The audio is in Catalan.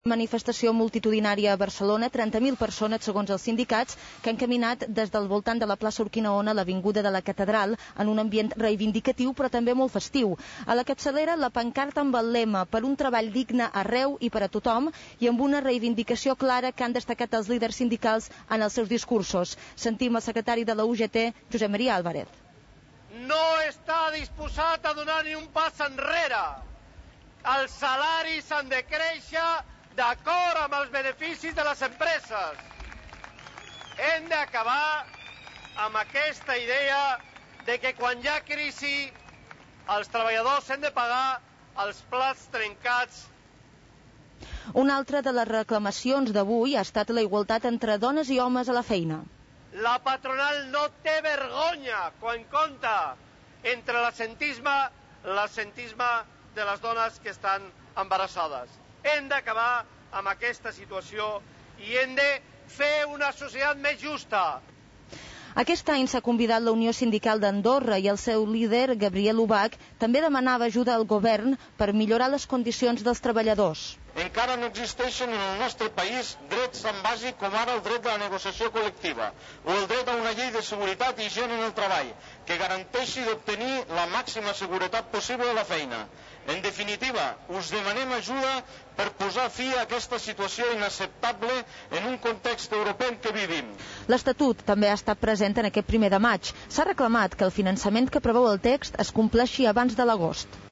Manifestació multitudinària a Barcelona, 30.000 persones, segons els sindicats, que han caminat des del voltant de la plaça Urquinaona a l'avinguda de la Catedral, en un ambient reivindicatiu però també molt festiu. A la capçalera, la pancarta amb el lema "Per un treball digne arreu i per a tothom", i amb una reivindicació clara que han destacat els líders sindicals en els seus discursos. Sentim el secretari de la UGT, Josep Maria Álvarez. No està disposat a donar ni un pas enrere. Els salaris han de créixer d'acord amb els beneficis de les empreses. Hem d'acabar amb aquesta idea de que quan hi ha crisi els treballadors han de pagar els plats trencats. Una altra de les reclamacions d'avui ha estat la igualtat entre dones i homes a la feina. La patronal no té vergonya quan compta entre l'assentisme de les dones que estan embarassades. Hem d'acabar amb aquesta situació i hem de fer una societat més justa. Aquest any s'ha convidat la Unió Sindical d'Andorra i el seu líder, Gabriel Ubach, també demanava ajuda al govern per millorar les condicions dels treballadors. Encara no existeixen en el nostre país drets tan bàsics com ara el dret de la negociació col·lectiva o el dret a una llei de seguretat i higiene en el treball que garanteixi d'obtenir la màxima seguretat possible a la feina. En definitiva, us demanem ajuda per posar fi a aquesta situació inacceptable en un context europeu que vivim. L'Estatut també ha estat present en aquest 1 de maig. S'ha reclamat que el finançament que preveu el text es compleixi abans de l'agost.